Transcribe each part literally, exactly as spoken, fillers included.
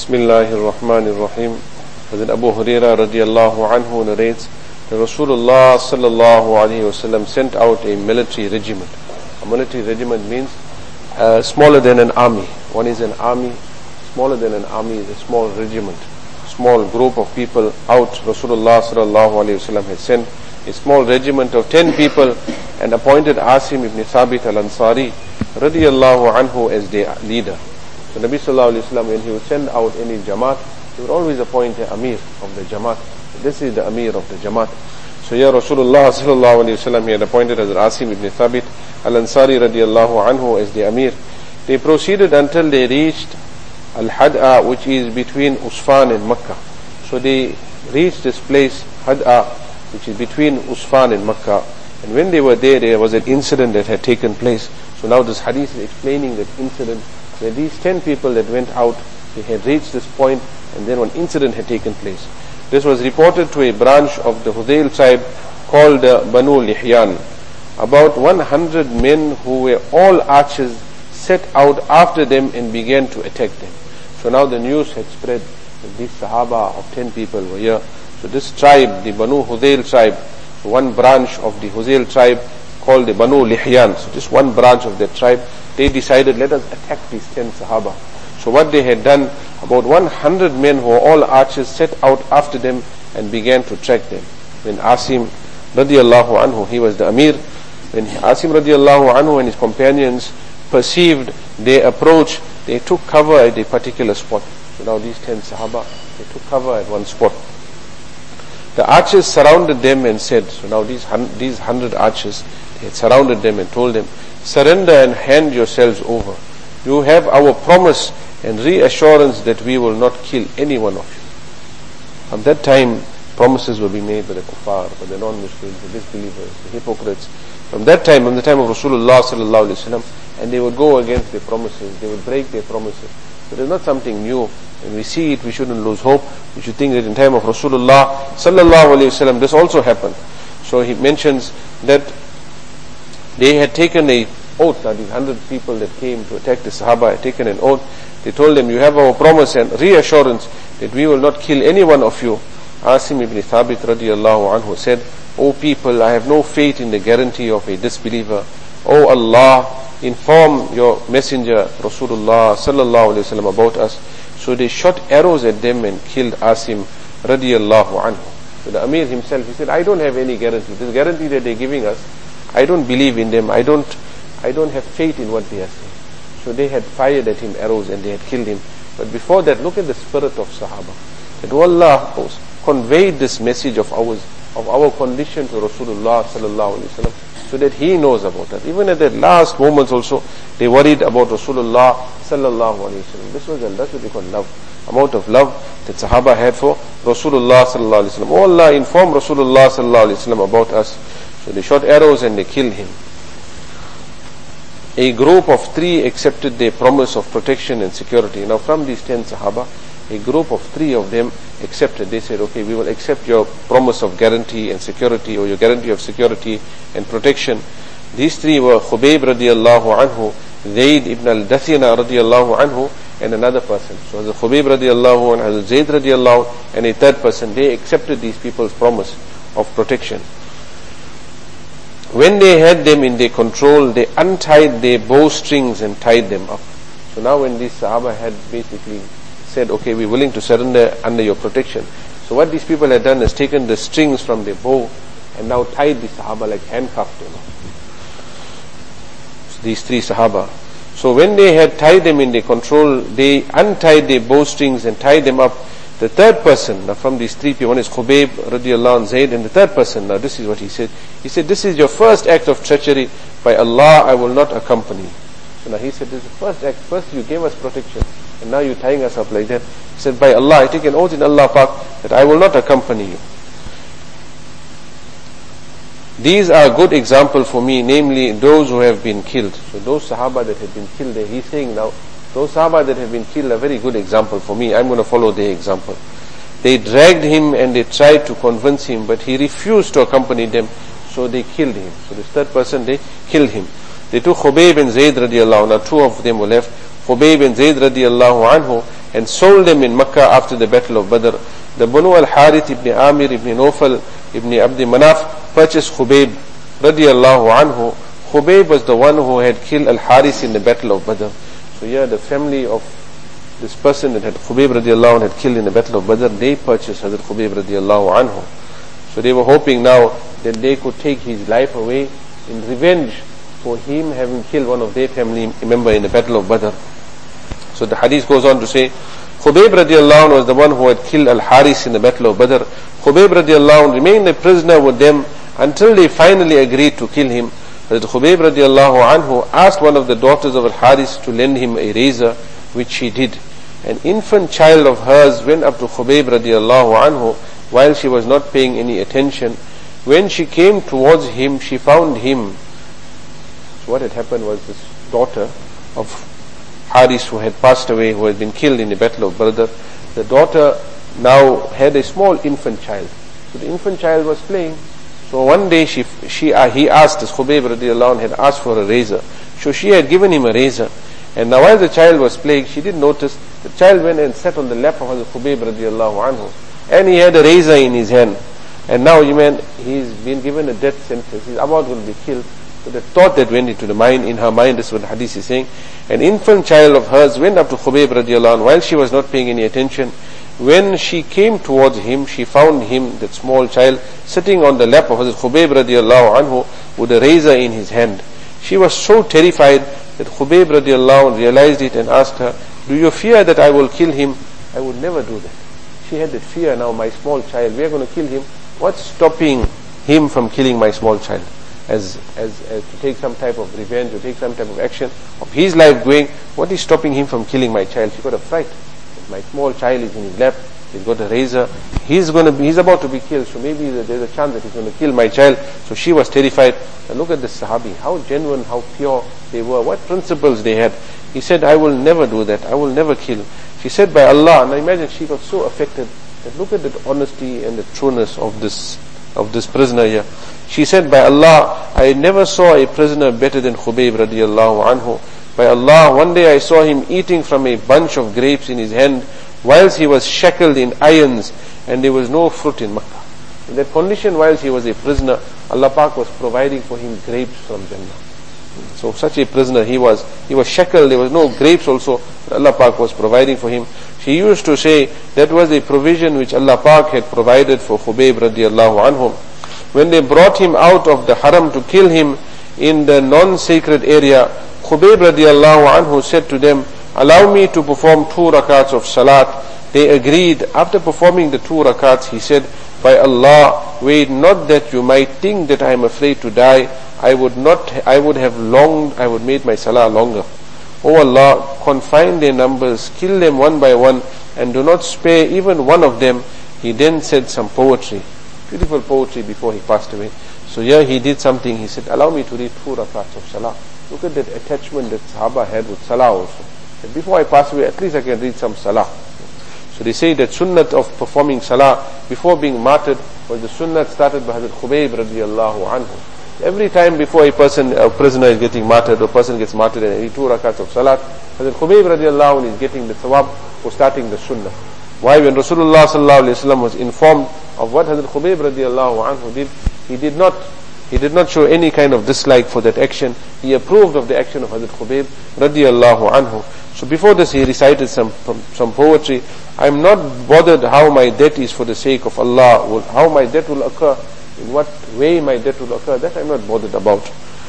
Bismillahir Rahmanir Rahim. Hazrat Abu Hurairah radiallahu anhu narrates that Rasulullah sallallahu alaihi wasallam sent out a military regiment. A military regiment means uh, smaller than an army. One is an army, smaller than an army is a small regiment, small group of people out. Rasulullah sallallahu alaihi wasallam had sent a small regiment of ten people and appointed Asim ibn Thabit al-Ansari radiallahu anhu as their leader. So Nabi sallallahu alaihi wasallam, when he would send out any Jamaat, he would always appoint an Amir of the Jamaat. This is the Amir of the Jamaat. So here Rasulullah sallallahu alaihi wasallam, he had appointed as Asim ibn Thabit al-Ansari radiallahu anhu as the Amir. They proceeded until they reached Al-Had'a, which is between Usfan and Makkah. So they reached this place, Had'a, which is between Usfan and Makkah. And when they were there, there was an incident that had taken place. So now this hadith is explaining that incident, where these ten people that went out, they had reached this point, and then one incident had taken place. This was reported to a branch of the Hudayl tribe called uh, Banu Lihyan. About one hundred men who were all archers set out after them and began to attack them. So now the news had spread that these Sahaba of ten people were here. So this tribe, the Banu Hudayl tribe, one branch of the Hudayl tribe called the Banu Lihyan. So just one branch of that tribe, they decided, let us attack these ten Sahaba. So what they had done, about one hundred men who were all archers set out after them and began to track them. When Asim radiallahu anhu, he was the Amir, when Asim radiallahu anhu and his companions perceived their approach, they took cover at a particular spot. So now these ten Sahaba, they took cover at one spot. The archers surrounded them and said, so now these these hundred archers, they had surrounded them and told them, surrender and hand yourselves over. You have our promise and reassurance that we will not kill any one of you. From that time, promises will be made by the kuffar, by the non-Muslims, the disbelievers, the hypocrites. From that time, from the time of Rasulullah sallallahu alaihi wasallam, and they would go against their promises, they would break their promises. So it is not something new. When we see it, we shouldn't lose hope. We should think that in time of Rasulullah sallallahu alaihi wasallam, this also happened. So he mentions that they had taken a oath. Now these hundred people that came to attack the Sahaba had taken an oath. They told them, you have our promise and reassurance that we will not kill any one of you. Asim ibn Thabit radiallahu anhu said, O people, I have no faith in the guarantee of a disbeliever. O Allah, inform your messenger Rasulullah sallallahu alaihi wasallam about us. So they shot arrows at them and killed Asim radiallahu anhu. So the Amir himself, he said, I don't have any guarantee. This guarantee that they're giving us, I don't believe in them. I don't, I don't have faith in what they are saying. So they had fired at him arrows and they had killed him. But before that, look at the spirit of Sahaba. That Allah conveyed this message of ours, of our condition to Rasulullah sallallahu alaihi wasallam, so that he knows about us. Even at the last moments also, they worried about Rasulullah sallallahu alaihi wasallam. This was that's what they call love, amount of love that Sahaba had for Rasulullah sallallahu alaihi wasallam. Oh Allah, inform Rasulullah sallallahu alaihi wasallam about us. So they shot arrows and they killed him. A group of three accepted their promise of protection and security. Now from these ten Sahaba, a group of three of them accepted. They said, okay, we will accept your promise of guarantee and security, or your guarantee of security and protection. These three were Khubayb radiallahu anhu, Zayd ibn al-Dathina radiallahu anhu, and another person. So the Khubayb radiallahu anhu, Zayd radiallahu, and a third person. They accepted these people's promise of protection. When they had them in their control, they untied their bowstrings and tied them up. So now when these Sahaba had basically said, okay, we're willing to surrender under your protection. So what these people had done is taken the strings from their bow and now tied the Sahaba, like handcuffed them. So these three Sahaba. So when they had tied them in their control, they untied their bowstrings and tied them up. The third person, now from these three people, one is Khubayb radiallahu anhu, Zayd, and the third person, now this is what he said. He said, this is your first act of treachery. By Allah, I will not accompany you. So now he said, this is the first act. First you gave us protection, and now you're tying us up like that. He said, by Allah, I take an oath in Allah Pak that I will not accompany you. These are a good example for me, namely those who have been killed. So those Sahaba that have been killed there, he's saying now, those Sahaba that have been killed are a very good example for me. I'm going to follow their example. They dragged him and they tried to convince him, but he refused to accompany them, so they killed him. So this third person, they killed him. They took Khubayb and Zayd radiallahu anhu. Now two of them were left. Khubayb and Zayd radiallahu anhu, and sold them in Makkah after the battle of Badr. The Banu al-Harith ibn Amir ibn Nawfal ibn Abd Manaf purchased Khubayb radiallahu anhu. Khubayb was the one who had killed al-Harith in the battle of Badr. So here the family of this person that had Khubayb radiallahu anhu had killed in the battle of Badr, they purchased Hazrat Khubayb radiallahu anhu. So they were hoping now that they could take his life away in revenge for him having killed one of their family member in the battle of Badr. So the hadith goes on to say, Khubayb radiallahu anhu was the one who had killed al-Haris in the battle of Badr. Khubayb radiallahu anhu remained a prisoner with them until they finally agreed to kill him. But Khubayb radiallahu anhu asked one of the daughters of al-Haris to lend him a razor, which she did. An infant child of hers went up to Khubayb radiallahu anhu while she was not paying any attention. When she came towards him, she found him. So what had happened was this daughter of Haris, who had passed away, who had been killed in the battle of Badr, the daughter now had a small infant child. So the infant child was playing. So one day she, she, uh, he asked, as Khubayb radiallahu anhu had asked for a razor. So she had given him a razor. And now while the child was playing, she didn't notice, the child went and sat on the lap of Hazrat Khubayb radiallahu anhu. And he had a razor in his hand. And now, you mean, he's been given a death sentence. He's about to be killed. So the thought that went into the mind, in her mind, this is what the hadith is saying. An infant child of hers went up to Khubayb radiallahu anhu while she was not paying any attention. When she came towards him, she found him, that small child, sitting on the lap of Hazrat Khubayb radiallahu anhu with a razor in his hand. She was so terrified that Khubayb radiallahu anhu realized it and asked her, do you fear that I will kill him? I would never do that. She had that fear. Now my small child, we are going to kill him. What's stopping him from killing my small child? As, as, as to take some type of revenge or take some type of action of his life going, what is stopping him from killing my child? She got a fright. My small child is in his lap, he's got a razor, he's going to be, he's about to be killed, so maybe there's a chance that he's going to kill my child. So she was terrified. And look at the Sahabi, how genuine, how pure they were, what principles they had. He said, I will never do that, I will never kill. She said, by Allah, and I imagine she got so affected that look at the honesty and the trueness of this of this prisoner here. She said, by Allah, I never saw a prisoner better than Khubayb radiallahu anhu. By Allah, one day I saw him eating from a bunch of grapes in his hand whilst he was shackled in irons and there was no fruit in Makkah. In that condition, whilst he was a prisoner, Allah Pak was providing for him grapes from Jannah. So such a prisoner he was. He was shackled, there was no grapes also, but Allah Pak was providing for him. She used to say that was a provision which Allah Pak had provided for Khubayb radiallahu anhu. When they brought him out of the haram to kill him in the non-sacred area, Khubayb radiallahu anhu said to them, allow me to perform two rakats of salat. They agreed. After performing the two rakats, he said, by Allah, wait not that you might think that I am afraid to die. I would not, I would have longed, I would make my salah longer. O Allah, confine their numbers, kill them one by one, and do not spare even one of them. He then said some poetry, beautiful poetry before he passed away. So here he did something, he said, allow me to read two rakats of salah. Look at that attachment that Sahaba had with salah also. That before I pass away, at least I can read some salah. So they say that sunnat of performing salah before being martyred was the sunnat started by Hazrat Khubayb radiallahu anhu. Every time before a person, a prisoner is getting martyred, or a person gets martyred and he two rakats of salat, Hazrat Khubayb radiallahu anhu is getting the thawab for starting the sunnah. Why? When Rasulullah sallallahu alayhi wa sallam was informed of what Hazrat Khubayb radiallahu anhu did, he did not He did not show any kind of dislike for that action. He approved of the action of Hazrat Khubayb radiallahu anhu. So before this he recited some some poetry. I am not bothered how my death is for the sake of Allah, how my death will occur, in what way my death will occur, that I am not bothered about.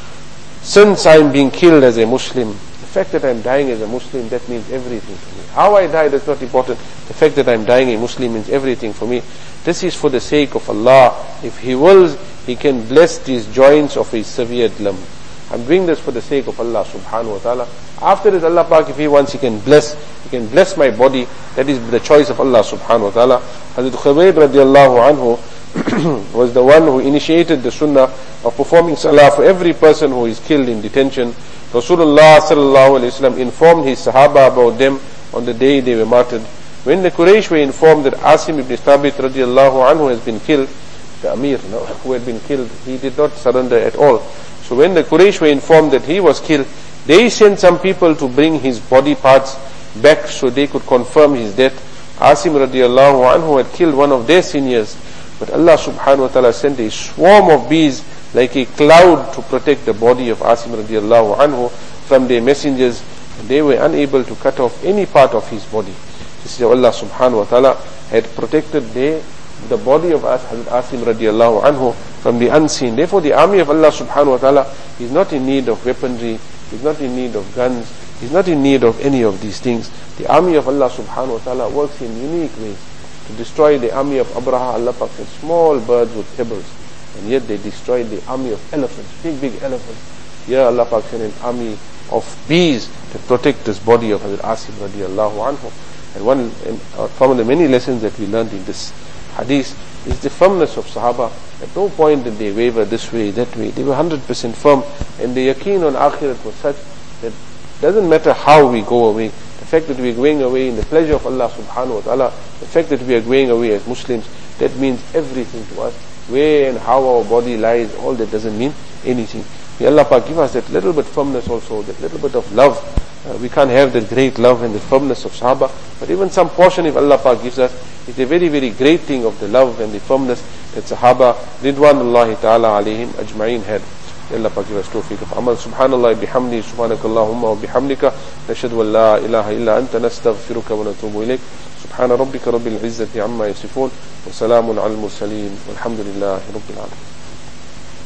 Since I am being killed as a Muslim, the fact that I am dying as a Muslim, that means everything to me. How I die, that's not important. The fact that I am dying a Muslim means everything for me. This is for the sake of Allah. If He wills, He can bless these joints of a severed limb. I'm doing this for the sake of Allah subhanahu wa ta'ala. After this, Allah Pak, if He wants, He can bless, He can bless my body. That is the choice of Allah subhanahu wa ta'ala. Hazrat Khubayb radiallahu anhu was the one who initiated the sunnah of performing salah for every person who is killed in detention. Rasulullah sallallahu alayhi wa sallam informed his sahaba about them on the day they were martyred. When the Quraysh were informed that Asim ibn Thabit radiallahu anhu has been killed, the Amir no, who had been killed, he did not surrender at all. So when the Quraysh were informed that he was killed, they sent some people to bring his body parts. back so they could confirm his death. Asim radiallahu anhu had killed one of their seniors, but Allah subhanahu wa ta'ala sent a swarm of bees like a cloud to protect the body of Asim radiallahu anhu from their messengers, and they were unable to cut off any part of his body. This is how Allah subhanahu wa ta'ala had protected their, the body of Hazrat Asim radiallahu anhu from the unseen. Therefore the army of Allah subhanahu wa ta'ala is not in need of weaponry, is not in need of guns, is not in need of any of these things. The army of Allah subhanahu wa ta'ala works in unique ways. To destroy the army of Abraha, Allah Pak sent small birds with pebbles, and yet they destroyed the army of elephants, big big elephants. Here Allah Pak sent an army of bees to protect this body of Hazrat Asim radiallahu anhu. And one and, uh, from the many lessons that we learned in this hadith is the firmness of Sahaba. At no point did they waver this way, that way. They were one hundred percent firm, and the yaqeen on akhirat was such that it doesn't matter how we go away. The fact that we are going away in the pleasure of Allah subhanahu wa ta'ala, the fact that we are going away as Muslims, that means everything to us. Where and how our body lies, all that doesn't mean anything. May Allah Pak give us that little bit firmness also, that little bit of love. Uh, we can't have that great love and the firmness of Sahaba, but even some portion if Allah Pak gives us, it's a very very great thing of the love and the firmness that Sahaba Ridwanullahi ta'ala alayhim ajma'in had. Allah Pak give us tawfiq of amal. Subhanallah bihamdi, subhanakallahumma wa bihamdika, nashhadu an la ilaha illa anta, nastaghfiruka wa natubu ilayk. Subhana rabbika rabbil izzati amma yasifun, wa salamun al mursaleen, walhamdulillahi rabbil alamin.